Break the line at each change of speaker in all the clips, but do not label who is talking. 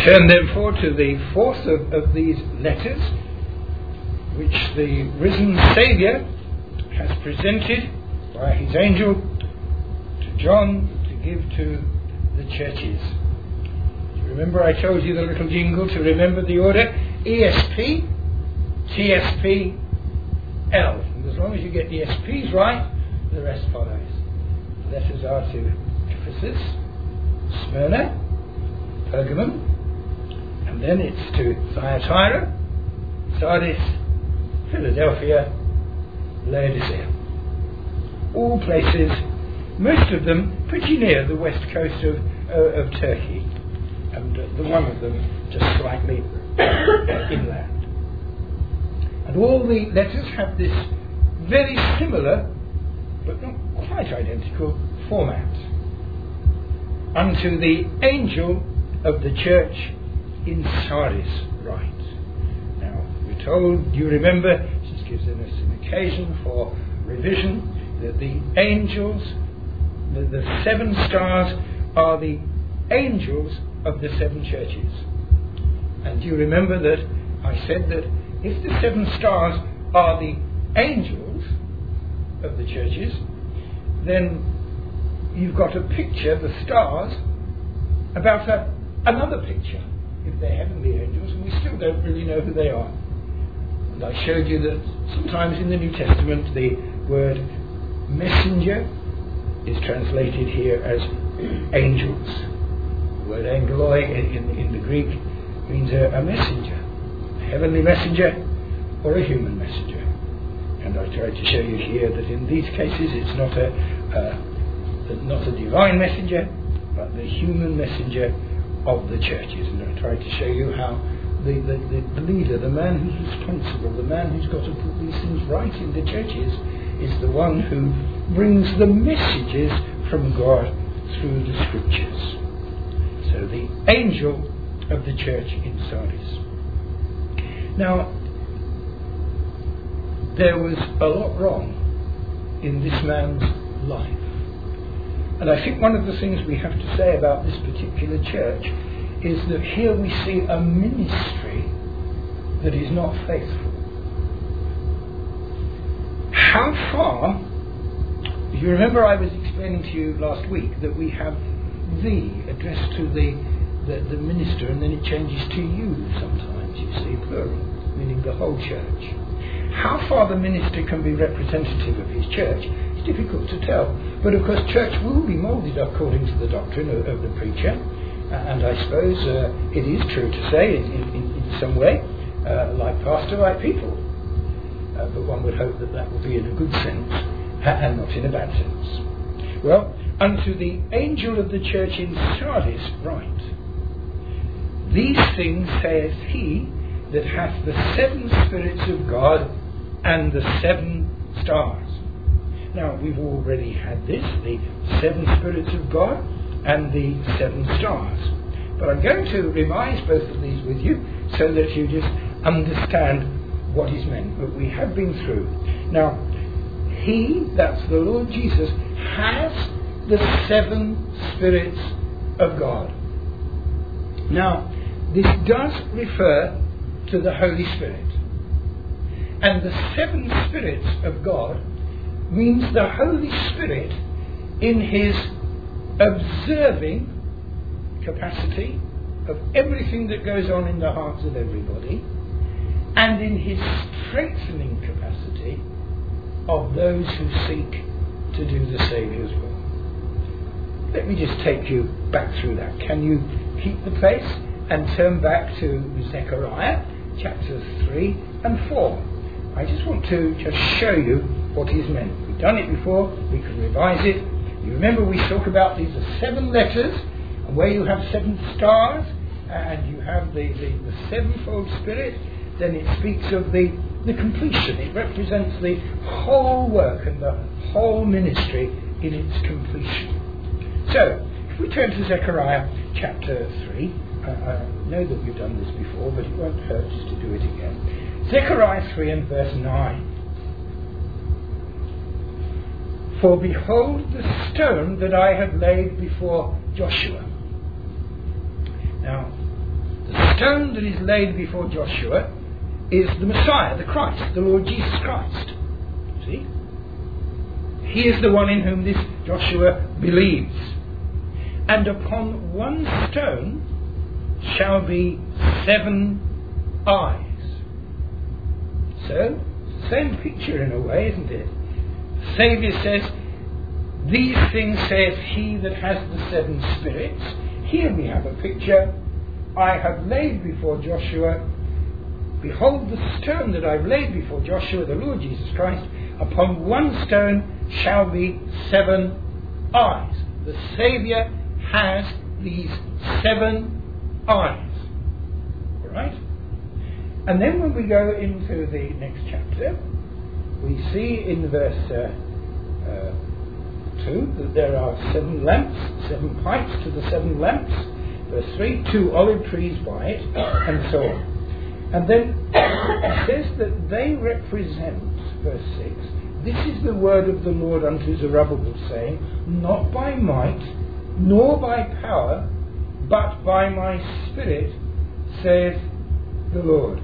turn therefore to the fourth of these letters, which the risen Saviour has presented by his angel to John to give to the churches. Remember I told you the little jingle to remember the order? ESP, TSP, L. And as long as you get the SPs right, the rest follows. The letters are to Ephesus, Smyrna, Pergamum, and then it's to Thyatira, Sardis, Philadelphia, Laodicea. All places, most of them pretty near the west coast of Turkey, and the one of them just slightly inland. And all the letters have this very similar, but not quite identical, format. Unto the angel of the church in Sardis write. Now, we're told, you remember, this gives us an occasion for revision, that the angels, the seven stars, are the angels of the seven churches. And you remember that I said that if the seven stars are the angels of the churches, then you've got a picture, the stars, about another picture, if they're heavenly angels, and we still don't really know who they are. And I showed you that sometimes in the New Testament the word messenger is translated here as angels. The word angeloi in the Greek means a messenger, a heavenly messenger or a human messenger. And I tried to show you here that in these cases it's not a divine messenger, but the human messenger of the churches. And I tried to show you how the leader, the man who's responsible, the man who's got to put these things right in the churches, is the one who brings the messages from God through the scriptures. So the angel of the church in Sardis. Now, there was a lot wrong in this man's life. And I think one of the things we have to say about this particular church is that here we see a ministry that is not faithful. How far, you remember I was explaining to you last week that we have the addressed to the minister, and then it changes to you sometimes, you see, plural, meaning the whole church. How far the minister can be representative of his church is difficult to tell. But of course church will be moulded according to the doctrine of the preacher. And I suppose it is true to say in some way, like pastor, like people. But one would hope that will be in a good sense and not in a bad sense. Well, unto the angel of the church in Sardis write, these things saith he that hath the seven spirits of God and the seven stars. Now, we've already had this, the seven spirits of God and the seven stars. But I'm going to revise both of these with you so that you just understand what is meant. But we have been through. Now, he, that's the Lord Jesus, has the seven spirits of God. Now, this does refer to the Holy Spirit. And the seven spirits of God means the Holy Spirit in his observing capacity of everything that goes on in the hearts of everybody, and in his strengthening capacity of those who seek to do the Saviour's will. Let me just take you back through that. Can you keep the place and turn back to Zechariah chapters 3 and 4. I just want to just show you what is meant. We've done it before, we can revise it. You remember we talk about these are seven letters, and where you have seven stars, and you have the sevenfold spirit, then it speaks of the completion. It represents the whole work and the whole ministry in its completion. So, if we turn to Zechariah chapter 3, I know that we've done this before, but it won't hurt just to do it again. Zechariah 3 and verse 9. For behold the stone that I have laid before Joshua. Now, stone that is laid before Joshua is the Messiah, the Christ, the Lord Jesus Christ. See? He is the one in whom this Joshua believes. And upon one stone shall be 7 eyes. So, same picture in a way, isn't it? The Saviour says, these things saith he that has the 7 spirits. Here we have a picture. I have laid before Joshua, behold the stone that I've laid before Joshua, the Lord Jesus Christ, upon one stone shall be 7 eyes. The Saviour has these 7 eyes. Alright? And then when we go into the next chapter, we see in verse 2 that there are 7 lamps, 7 pipes to the 7 lamps. Verse 3, 2 olive trees by it, and so on. And then it says that they represent, verse 6, this is the word of the Lord unto Zerubbabel, saying, not by might, nor by power, but by my Spirit, saith the Lord.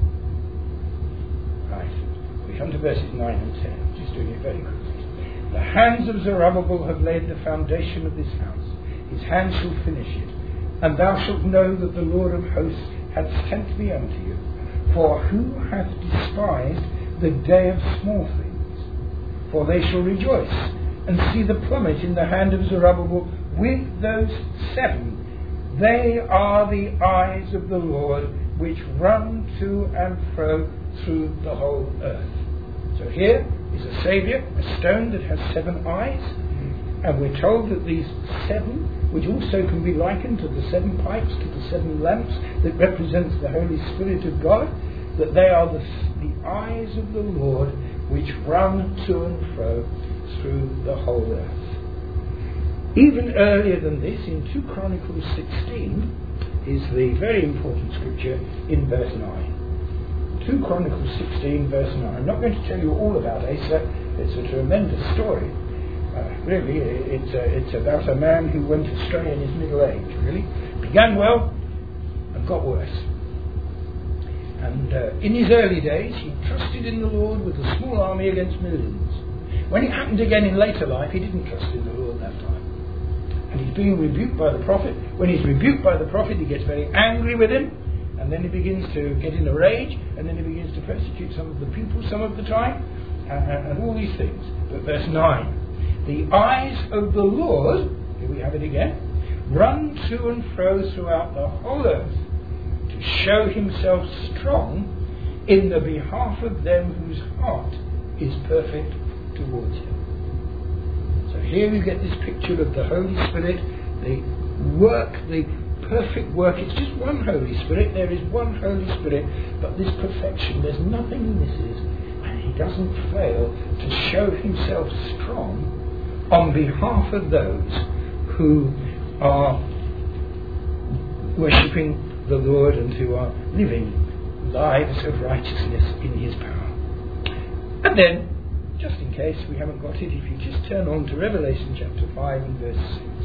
Right. We come to verses 9 and 10. Just doing it very quickly. The hands of Zerubbabel have laid the foundation of this house. His hands shall finish it. And thou shalt know that the Lord of hosts hath sent me unto you. For who hath despised the day of small things? For they shall rejoice, and see the plummet in the hand of Zerubbabel with those 7. They are the eyes of the Lord, which run to and fro through the whole earth. So here is a Saviour, a stone that has 7 eyes, and we're told that these 7, which also can be likened to the 7 pipes, to the 7 lamps that represents the Holy Spirit of God, that they are the eyes of the Lord which run to and fro through the whole earth. Even earlier than this, in 2 Chronicles 16, is the very important scripture in verse 9. 2 Chronicles 16, verse 9. I'm not going to tell you all about Asa. It's a tremendous story. Really, it's about a man who went astray in his middle age, really. Began well and got worse. And in his early days, he trusted in the Lord with a small army against millions. When it happened again in later life, he didn't trust in the Lord that time. And he's being rebuked by the prophet. When he's rebuked by the prophet, he gets very angry with him. And then he begins to get in a rage. And then he begins to persecute some of the people some of the time. And all these things. But verse 9. The eyes of the Lord, here we have it again, run to and fro throughout the whole earth to show himself strong in the behalf of them whose heart is perfect towards him. So here you get this picture of the Holy Spirit, the work, the perfect work. It's just one Holy Spirit. There is one Holy Spirit, but this perfection, there's nothing he misses, and he doesn't fail to show himself strong on behalf of those who are worshipping the Lord and who are living lives of righteousness in his power. And then, just in case we haven't got it, if you just turn on to Revelation chapter 5 and verse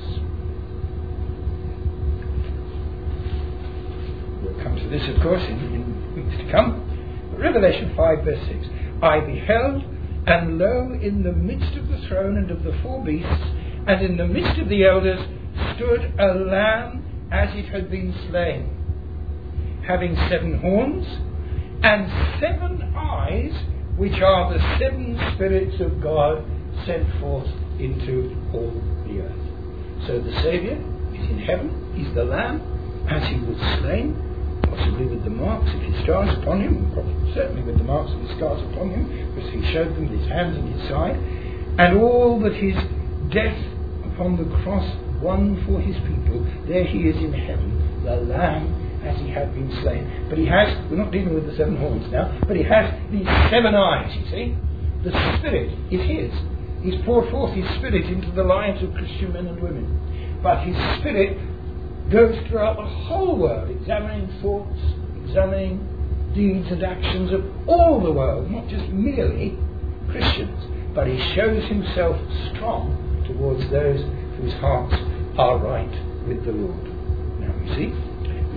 6. We'll come to this, of course, in weeks to come. But Revelation 5 verse 6. I beheld, and lo, in the midst of the throne and of the 4 beasts, and in the midst of the elders, stood a lamb as it had been slain, having 7 horns, and 7 eyes, which are the 7 spirits of God sent forth into all the earth. So the Saviour is in heaven, he's the lamb, as he was slain, possibly with the marks of his scars upon him, certainly with the marks of his scars upon him, because he showed them with his hands and his side, and all that his death upon the cross won for his people. There he is in heaven, the Lamb as he had been slain. But he has, we're not dealing with the 7 horns now, but he has these 7 eyes, you see. The Spirit is his. He's poured forth his Spirit into the lives of Christian men and women. But his Spirit goes throughout the whole world, examining thoughts, examining deeds and actions of all the world, not just merely Christians. But he shows himself strong towards those whose hearts are right with the Lord. Now you see, we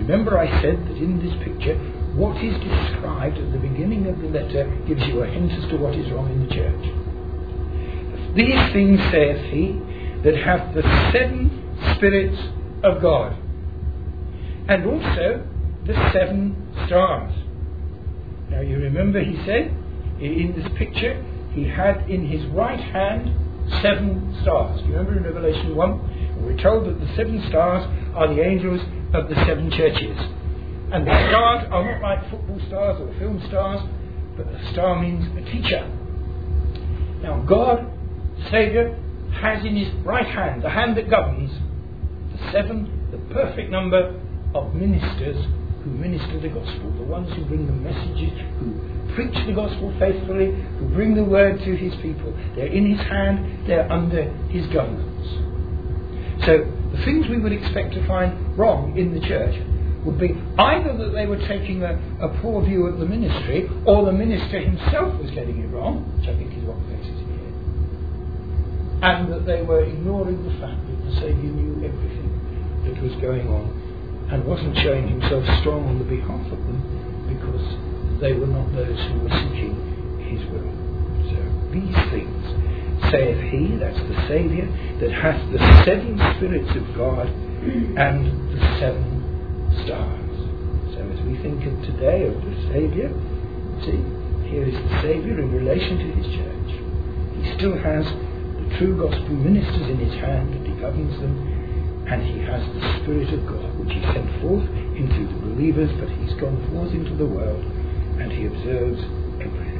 remember I said that in this picture, what is described at the beginning of the letter gives you a hint as to what is wrong in the church. These things saith he that hath the 7 spirits of God, and also the 7 stars. Now you remember he said, in this picture, he had in his right hand 7 stars. You remember in Revelation 1? We're told that the 7 stars are the angels of the 7 churches. And the stars are not like football stars or film stars, but the star means a teacher. Now God, Saviour, has in his right hand, the hand that governs, the 7, the perfect number of ministers who minister the gospel, the ones who bring the messages, who preach the gospel faithfully, who bring the word to his people. They're in his hand, they're under his governance. So the things we would expect to find wrong in the church would be either that they were taking a poor view of the ministry, or the minister himself was getting it wrong, which I think is what faces here, and that they were ignoring the fact that the Saviour knew everything that was going on and wasn't showing himself strong on the behalf of them because they were not those who were seeking his will. So these things saith he, that's the Saviour, that hath the 7 spirits of God and the 7 stars. So as we think of today of the Saviour, see, here is the Saviour in relation to his church. He still has the true gospel ministers in his hand and he governs them, and he has the Spirit of God which he sent forth into the believers, but he's gone forth into the world and he observes everything.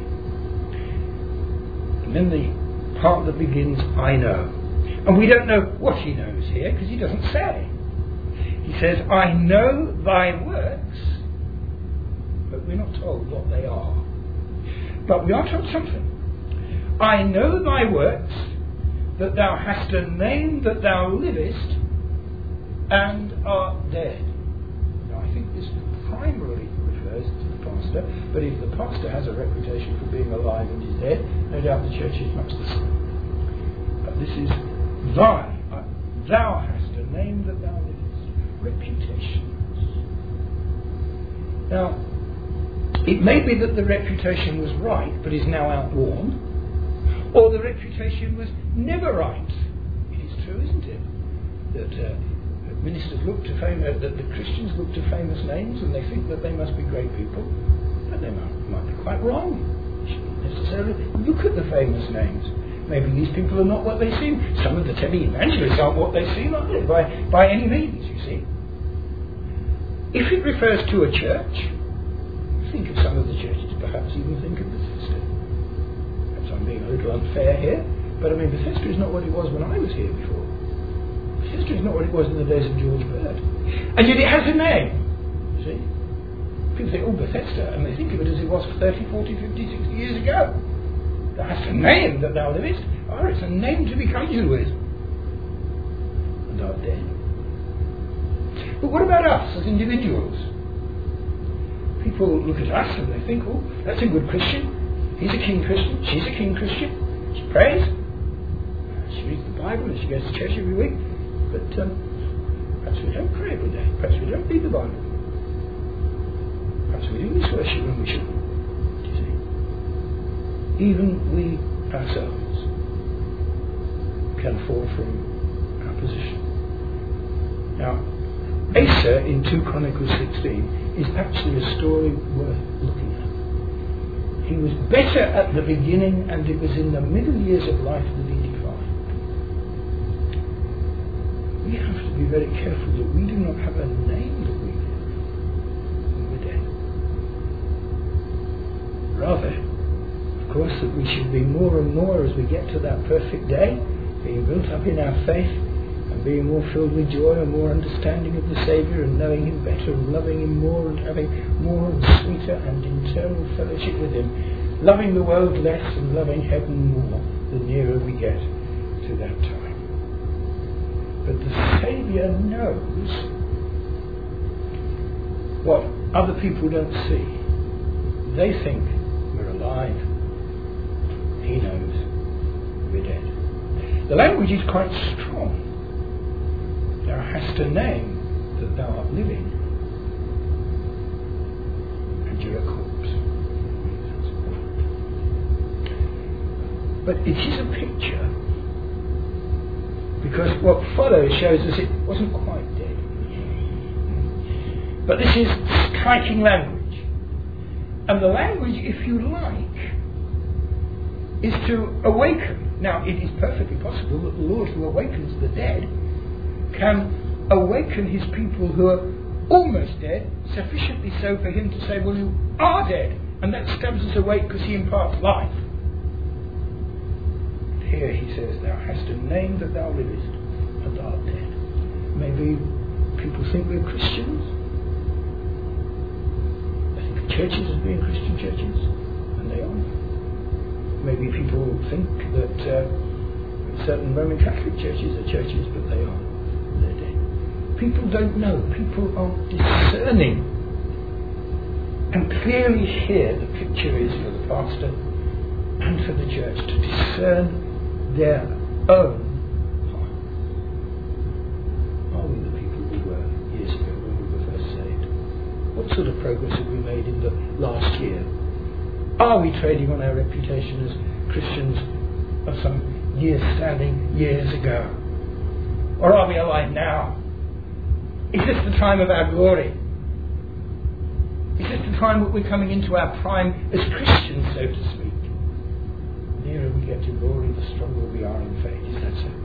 And then the part that begins, I know. And we don't know what he knows here because he doesn't say. He says, I know thy works, but we're not told what they are. But we are told something. I know thy works, that thou hast a name that thou livest and art dead. Now I think this primarily refers to the pastor, but if the pastor has a reputation for being alive and is dead, no doubt the church is much the same. But this is thou hast a name that thou livest. Reputations. Now, it may be that the reputation was right but is now outworn, or the reputation was never right. It is true, isn't it, that ministers look to that the Christians look to famous names and they think that they must be great people, but they might be quite wrong. You shouldn't necessarily look at the famous names. Maybe these people are not what they seem. Some of the televangelists aren't what they seem, are they? By any means, you see. If it refers to a church, think of some of the churches, perhaps even think of Bethesda. Perhaps I'm being a little unfair here, but I mean, Bethesda is not what it was when I was here before. Bethesda is not what it was in the days of George Bird. And yet it has a name, you see. People think, oh, Bethesda, and they think of it as it was 30, 40, 50, 60 years ago. That's a name that thou livest. Oh, it's a name to be conjured with. And art dead. But what about us as individuals? People look at us and they think, oh, that's a good Christian. He's a keen Christian. She's a keen Christian. She prays. She reads the Bible and she goes to church every week. But perhaps we don't pray every day. Perhaps we don't read the Bible. Perhaps we do this worship when we shouldn't. Even we ourselves can fall from our position. Now, Asa in 2 Chronicles 16 is actually a story worth looking at. He was better at the beginning, and it was in the middle years of life that he declined. We have to be very careful that we do not have a name that we live when we're dead. Rather, of course, that we should be more and more as we get to that perfect day, being built up in our faith and being more filled with joy and more understanding of the Saviour and knowing him better and loving him more and having more and sweeter and internal fellowship with him, loving the world less and loving heaven more the nearer we get to that time. But the Saviour knows what other people don't see. They think we're alive. He knows we're dead. The language is quite strong. Thou hast a name that thou art living But it is a picture, because what follows shows us it wasn't quite dead. But this is striking language. And the language, if you like, is to awaken. Now, it is perfectly possible that the Lord who awakens the dead can awaken his people who are almost dead, sufficiently so for him to say, well, you are dead. And that stabs us awake because he imparts life. Here he says, thou hast a name that thou livest, and art dead. Maybe people think we're Christians. They think of churches as being Christian churches, and they are. Maybe people think that certain Roman Catholic churches are churches, but they are. They're dead. People don't know. People are discerning. And clearly here the picture is for the pastor and for the church to discern their own heart. Are we the people we were years ago when we were first saved? What sort of progress have we made in the last year? Are we trading on our reputation as Christians of some years standing years ago? Or are we alive now? Is this the time of our glory? Is this the time that we're coming into our prime as Christians, so to speak? The nearer we get to glory, the stronger we are in faith. Is that so?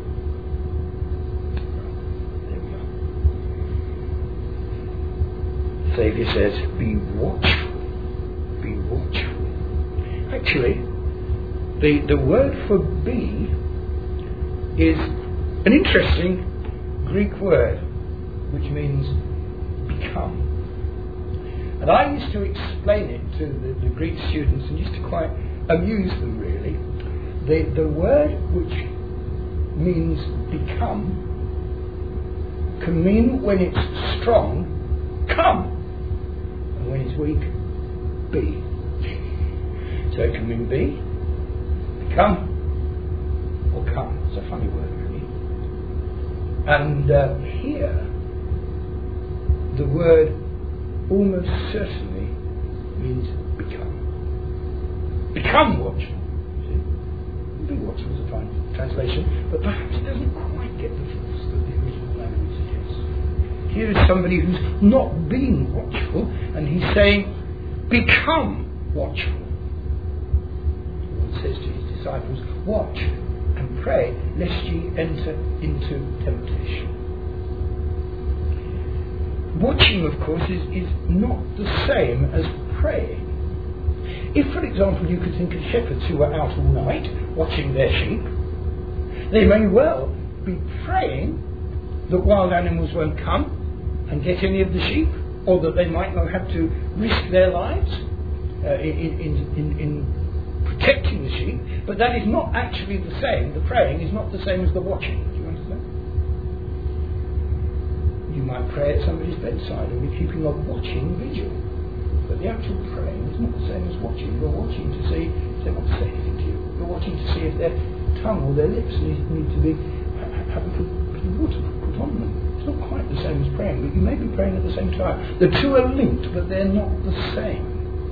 There we are. The Saviour says, be watchful. Be watchful. Actually, the word for be is an interesting Greek word, which means become. And I used to explain it to the Greek students, and used to quite amuse them, really. The word which means become can mean, when it's strong, come, and when it's weak, be. So it can mean be, become, or come. It's a funny word, really. And here, the word almost certainly means become. Become watchful. Be watchful is a fine translation, but perhaps it doesn't quite get the force that the original language suggests. Here is somebody who's not been watchful, and he's saying, become watchful. The Lord says to his disciples, watch and pray, lest ye enter into temptation. Watching, of course, is not the same as praying. If, for example, you could think of shepherds who were out all night watching their sheep, they may well be praying that wild animals won't come and get any of the sheep, or that they might not have to risk their lives in protecting the sheep, but that is not actually the same. The praying is not the same as the watching. Do you understand? You might pray at somebody's bedside and be keeping a watching vigil. But the actual praying is not the same as watching. You're watching to see if they want to say anything to you. You're watching to see if their tongue or their lips need to be have a bit of water put on them. It's not quite the same as praying, but you may be praying at the same time. The two are linked, but they're not the same.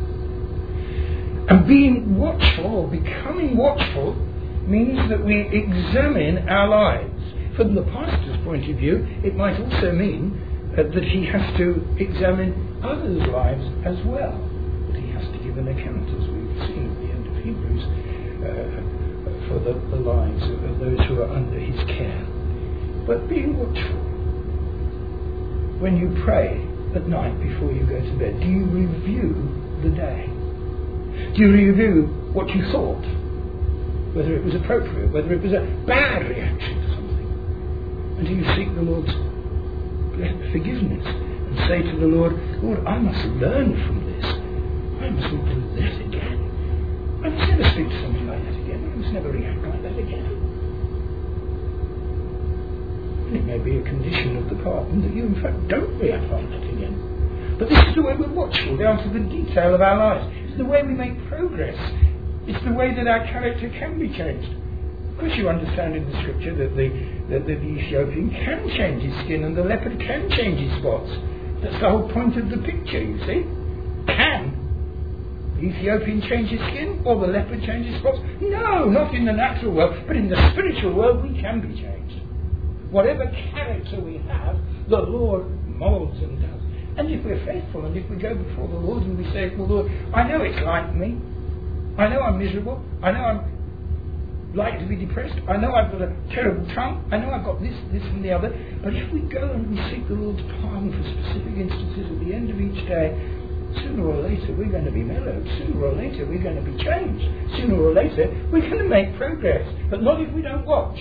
And being watchful, or becoming watchful, means that we examine our lives. From the pastor's point of view, it might also mean that he has to examine others' lives as well. That he has to give an account, as we've seen at the end of Hebrews, for the lives of those who are under his care. But being watchful. When you pray at night before you go to bed, do you review the day? Do you review what you thought? Whether it was appropriate, whether it was a bad reaction to something? And do you seek the Lord's forgiveness and say to the Lord, Lord, I must learn from this. I mustn't do that again. I must never speak to somebody like that again. I must never react like that again. And it may be a condition of the pardon that you in fact don't react like that again. But this is the way we're watchful down to the detail of our lives. It's the way we make progress. It's the way that our character can be changed. Of course, you understand in the scripture that the Ethiopian can change his skin and the leopard can change his spots. That's the whole point of the picture, you see. Can. the Ethiopian change his skin or the leopard change his spots? No, not in the natural world, but in the spiritual world we can be changed. Whatever character we have, the Lord moulds and does. And if we're faithful and if we go before the Lord and we say, well, Lord, I know it's like me. I know I'm miserable. I know I'm like to be depressed. I know I've got a terrible tongue. I know I've got this and the other. But if we go and we seek the Lord's pardon for specific instances at the end of each day, sooner or later we're going to be mellowed. Sooner or later we're going to be changed. Sooner or later we're going to make progress. But not if we don't watch.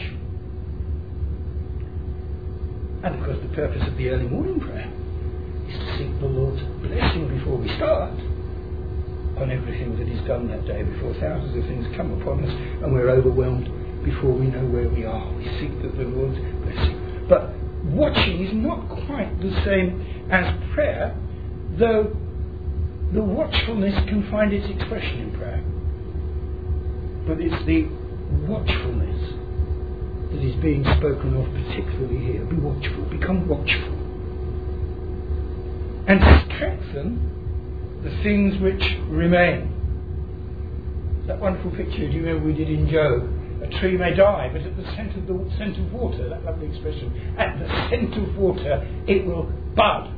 And of course the purpose of the early morning prayer is to seek the Lord's blessing before we start on everything that is done that day, before thousands of things come upon us and we're overwhelmed before we know where we are. We seek the Lord's blessing. But watching is not quite the same as prayer, though the watchfulness can find its expression in prayer. But it's the watchfulness that is being spoken of particularly here. Be watchful, become watchful. And strengthen the things which remain. That wonderful picture, do you remember we did in Job? A tree may die, but at the scent of water, that lovely expression, at the scent of water it will bud.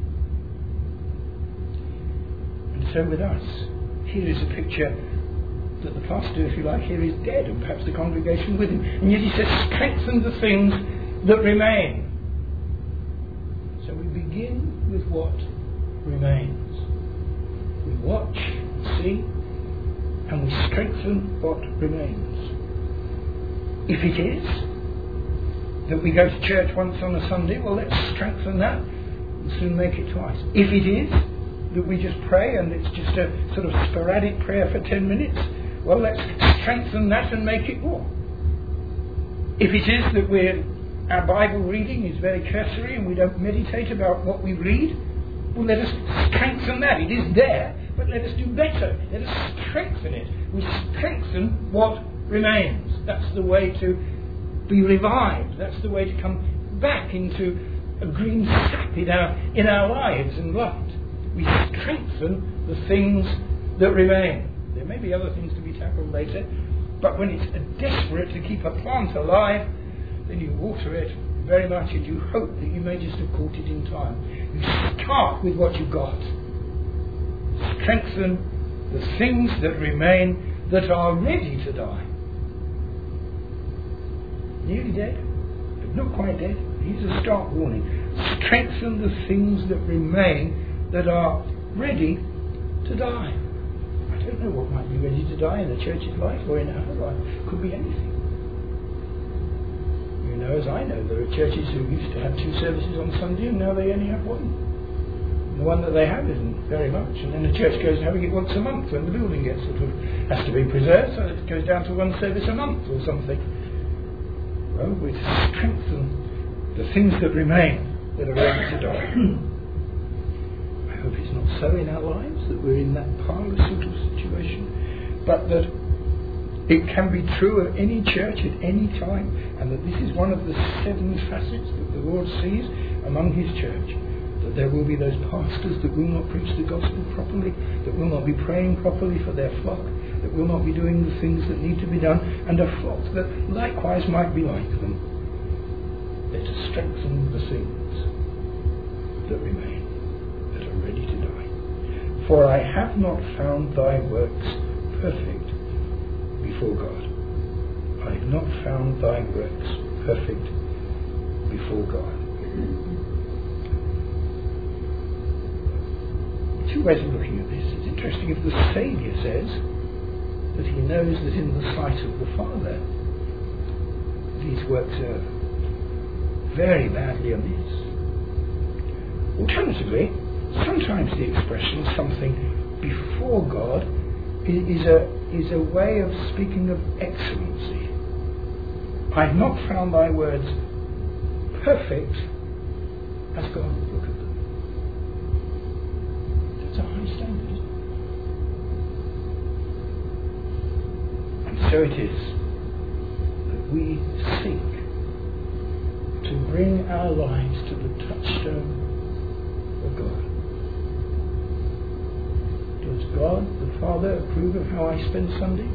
And so with us, here is a picture that the pastor, if you like, here is dead, and perhaps the congregation with him. And yet he says, strengthen the things that remain. So we begin with what remains. We watch, see, and we strengthen what remains. If it is that we go to church once on a Sunday, well, let's strengthen that and soon make it twice. If it is that we just pray and it's just a sort of sporadic prayer for 10 minutes, well, let's strengthen that and make it more. If it is that our Bible reading is very cursory and we don't meditate about what we read, well, let us strengthen that. It is there, but let us do better. Let us strengthen it. We strengthen what remains. That's the way to be revived. That's the way to come back into a green sap in our lives and light. We strengthen the things that remain. There may be other things to be tackled later, but when it's desperate to keep a plant alive, then you water it very much and you hope that you may just have caught it in time. You start with what you've got. Strengthen the things that remain that are ready to die. Nearly dead, but not quite dead. Here's a stark warning. Strengthen the things that remain that are ready to die. I don't know what might be ready to die in the church's life or in our life. Could be anything. You know, as I know, there are churches who used to have 2 services on Sunday and now they only have 1. And the one that they have isn't very much. And then the church goes having it once a month when the building gets has to be preserved, so it goes down to 1 service a month or something. Well, we strengthen the things that remain that are ready to die. I hope it's not so in our lives that we're in that parlour sort of situation, but that it can be true of any church at any time, and that this is one of the 7 facets that the Lord sees among His church. That there will be those pastors that will not preach the gospel properly, that will not be praying properly for their flock, that will not be doing the things that need to be done, and a flock that likewise might be like them. Let us strengthen the things that remain, that are ready to die. For I have not found thy works perfect before God. I have not found thy works perfect before God. 2 ways of looking at this. It's interesting if the Saviour says that he knows that in the sight of the Father these works are very badly amiss. Alternatively, sometimes the expression something before God is a way of speaking of excellency. I have not found thy words perfect as God would look at them. That's a high standard. And so it is that we seek to bring our lives to the touchstone of God. God's God the Father approve of how I spend Sunday?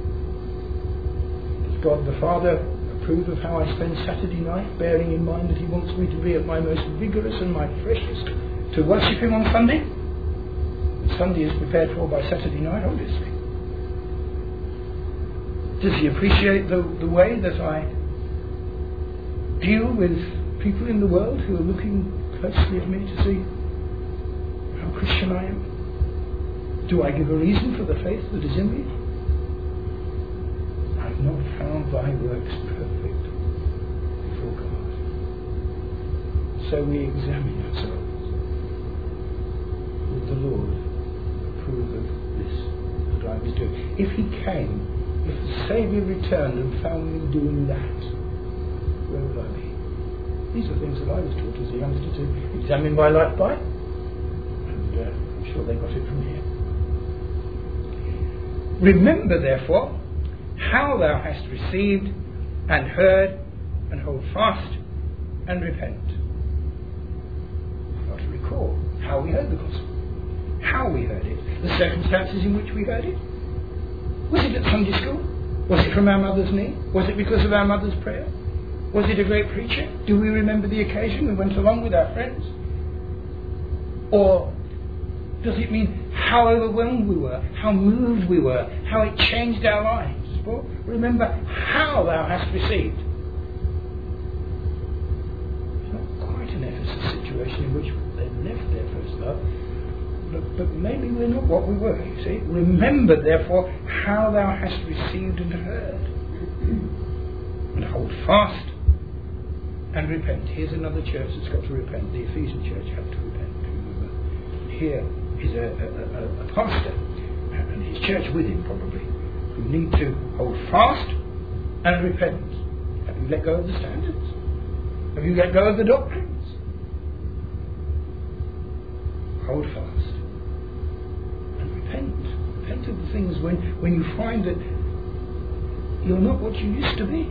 Does God the Father approve of how I spend Saturday night, bearing in mind that he wants me to be at my most vigorous and my freshest to worship him on Sunday? And Sunday is prepared for by Saturday night, obviously. Does he appreciate the way that I deal with people in the world who are looking closely at me to see how Christian I am? Do I give a reason for the faith that is in me? I've not found thy works perfect before God. So we examine ourselves. Would the Lord approve of this that I was doing? If he came, if the Saviour returned and found me doing that, where would I be? These are things that I was taught as a youngster to examine my life by, and I'm sure they got it from here. Remember, therefore, how thou hast received and heard, and hold fast and repent. I've got to recall how we heard the gospel, how we heard it, the circumstances in which we heard it. Was it at Sunday school? Was it from our mother's knee? Was it because of our mother's prayer? Was it a great preacher? Do we remember the occasion we went along with our friends? Or does it mean how overwhelmed we were, how moved we were, how it changed our lives? Well, remember how thou hast received. It's not quite an Ephesus situation in which they left their first love. But maybe we're not what we were, you see. Remember, therefore, how thou hast received and heard. And hold fast and repent. Here's another church that's got to repent. The Ephesian church had to repent. Remember, here is a pastor and his church with him, probably, who need to hold fast and repent. Have you let go of the standards? Have you let go of the doctrines? Hold fast. Repent of the things when you find that you're not what you used to be.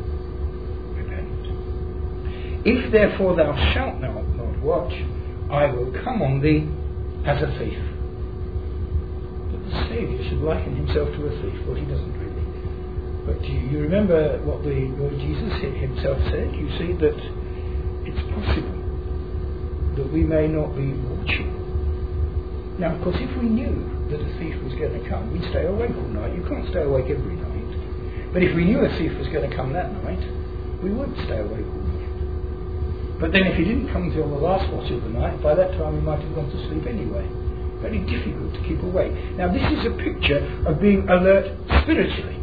Repent. If therefore thou shalt not watch, I will come on thee as a thief. But the Saviour should liken himself to a thief. Well, he doesn't really. But you remember what the Lord Jesus himself said? You see that it's possible that we may not be watching. Now, of course, if we knew that a thief was going to come, we'd stay awake all night. You can't stay awake every night. But if we knew a thief was going to come that night, we would stay awake all night. But then if he didn't come until the last watch of the night, by that time we might have gone to sleep anyway. Very difficult to keep awake. Now, this is a picture of being alert spiritually.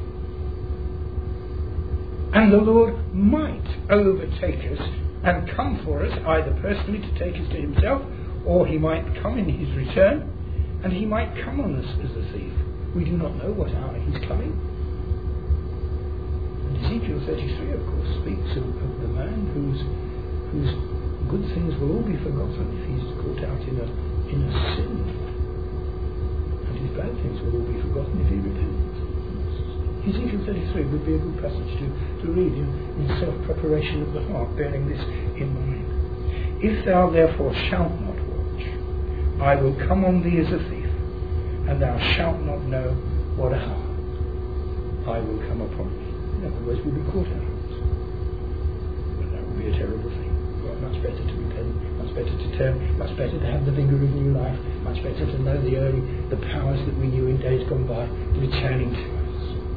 And the Lord might overtake us and come for us, either personally to take us to himself, or he might come in his return, and he might come on us as a thief. We do not know what hour he's coming. And Ezekiel 33, of course, speaks of the man whose good things will all be forgotten if he's caught out in a sin. And his bad things will all be forgotten if he repents. Ezekiel 33 would be a good passage to read in self-preparation of the heart, bearing this in mind. If thou therefore shalt not watch, I will come on thee as a thief, and thou shalt not know what hour I will come upon thee. In other words, we'll be caught out. But that will be a terrible thing. Well, much better to repent, much better to turn, much better to have the vigour of new life, much better to know the powers that we knew in days gone by returning to us.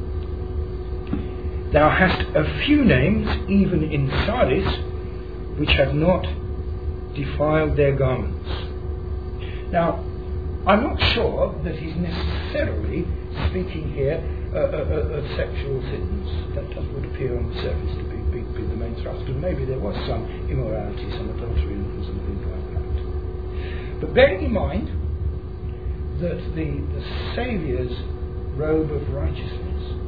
Thou hast a few names, even in Sardis, which have not defiled their garments. Now, I'm not sure that he's necessarily speaking here of sexual sins. That would appear on the surface to be the main thrust, and maybe there was some immorality, some adultery and some things like that. But bearing in mind that the Saviour's robe of righteousness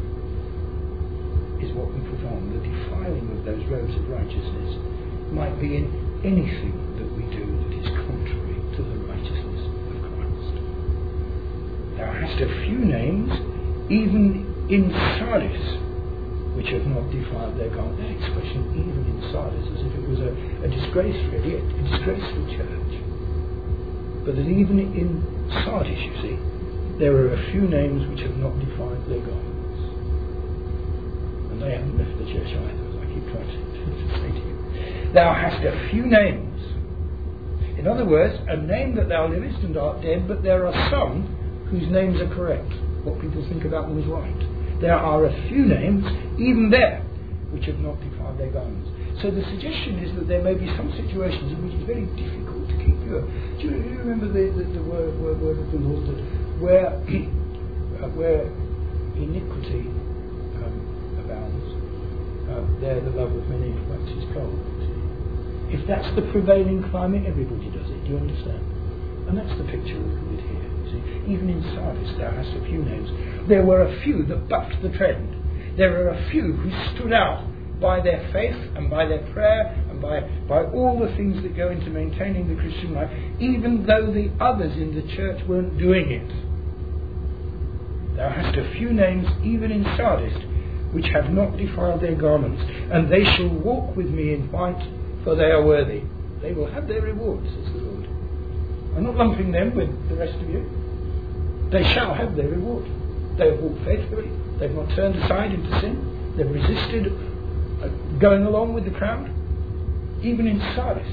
is what we put on, the defiling of those robes of righteousness might be in anything that we do that is contrary to the righteousness of Christ. Thou hast a few names, even in Sardis, which have not defiled their garment. That expression, even in Sardis, as if it was a disgrace, really, a disgraceful church. But that even in Sardis, you see, there are a few names which have not defiled their garments. And they haven't left the church either, as I keep trying to say to you. Thou hast a few names. In other words, a name that thou livest and art dead, but there are some whose names are correct. What people think about them is right. There are a few names, even there, which have not defiled their garments. So the suggestion is that there may be some situations in which it's very difficult to keep pure. Do you remember the word of the Lord that where iniquity abounds, there the love of many waxes cold. If that's the prevailing climate, everybody does it. Do you understand? And that's the picture of it here. You see, even in Sardis, thou hast a few names. There were a few that bucked the trend. There are a few who stood out by their faith and by their prayer and by all the things that go into maintaining the Christian life, even though the others in the church weren't doing it. Thou hast a few names, even in Sardis, which have not defiled their garments, and they shall walk with me in white, for they are worthy. They will have their reward, says the Lord. I'm not lumping them with the rest of you. They shall have their reward. They have walked faithfully. They've not turned aside into sin. They've resisted going along with the crowd. Even in Sardis,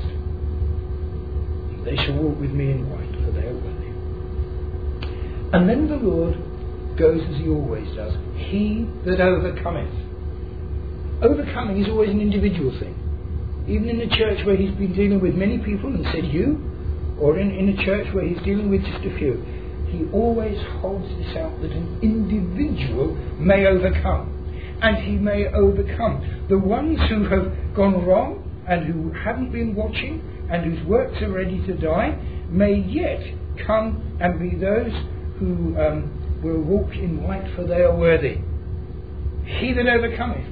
they shall walk with me in white, for they are worthy. And then the Lord goes as he always does. He that overcometh. Overcoming is always an individual thing. Even in a church where he's been dealing with many people and said you, or in a church where he's dealing with just a few, he always holds this out that an individual may overcome. And he may overcome. The ones who have gone wrong and who haven't been watching and whose works are ready to die may yet come and be those who will walk in white, for they are worthy. He that overcometh.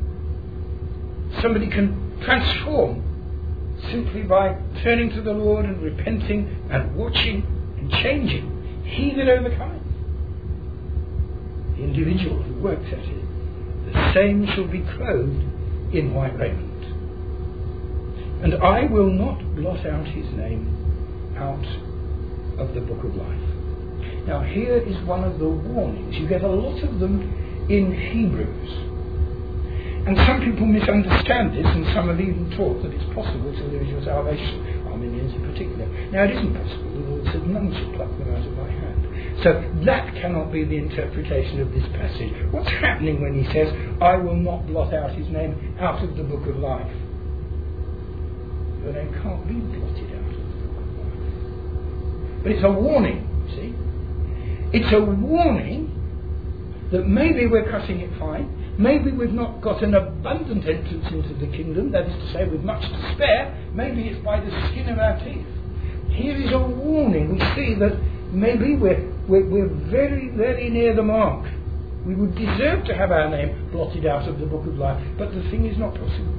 Somebody can transform simply by turning to the Lord and repenting and watching and changing. He that overcometh. The individual who works at it. The same shall be clothed in white raiment. And I will not blot out his name out of the book of life. Now here is one of the warnings. You get a lot of them in Hebrews. And some people misunderstand this, and some have even taught that it's possible to lose your salvation. Arminians in particular. Now it isn't possible. The Lord said none shall pluck them out of my hand. So that cannot be the interpretation of this passage. What's happening when he says, I will not blot out his name out of the book of life? Your name can't be blotted out of the book of life. But it's a warning, you see. It's a warning that maybe we're cutting it fine. Maybe we've not got an abundant entrance into the kingdom, that is to say with much to spare. Maybe it's by the skin of our teeth. Here is a warning. We see that maybe we're very, very near the mark. We would deserve to have our name blotted out of the book of life, but the thing is not possible.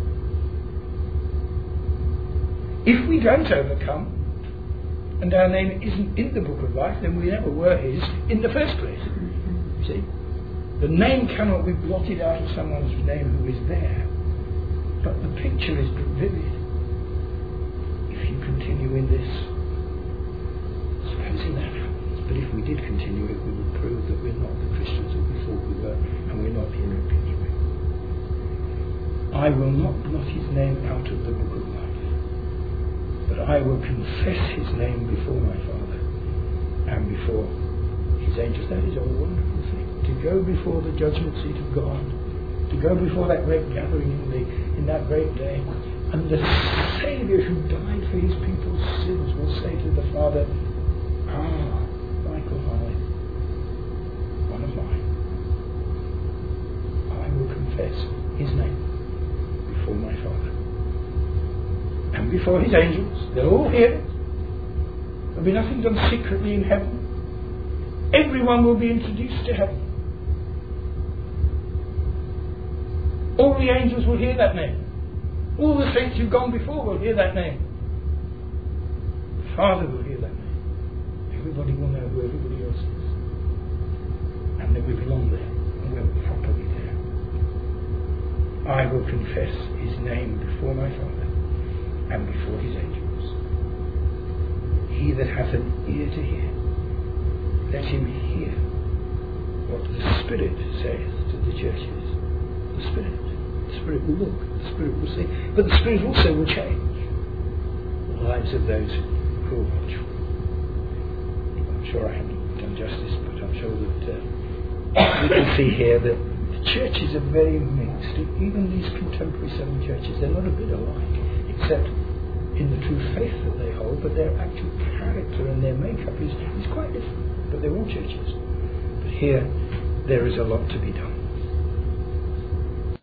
If we don't overcome, and our name isn't in the book of life, then we never were his in the first place. You see? The name cannot be blotted out of someone's name who is there. But the picture is vivid. If you continue in this, supposing that happens, but if we did continue it, we would prove that we're not the Christians that we thought we were, and we're not here continuing. I will not blot his name out of the book of life, but I will confess his name before my Father and before his angels. That is a wonderful thing. To go before the judgment seat of God, to go before that great gathering in that great day, and the Saviour who died for his people's sins will say to the Father, Michael Hyde, one of mine. I will confess his name before my Father and before his angels. They'll all hear it. There'll be nothing done secretly in heaven. Everyone will be introduced to heaven. All the angels will hear that name. All the saints who've gone before will hear that name. The Father will hear that name. Everybody will know who everybody else is. And that we belong there. And we're properly there. I will confess his name before my Father and before his angels. He that hath an ear to hear, let him hear what the Spirit says to the churches. The Spirit will look, the Spirit will see, but the Spirit also will change the lives of those who are watchful. I'm sure I haven't done justice, but I'm sure that we can see here that the churches are very mixed. Even these contemporary seven churches, they're not a bit alike, except in the true faith that they hold, but their actual character and their makeup is quite different. But they're all churches. But here, there is a lot to be done.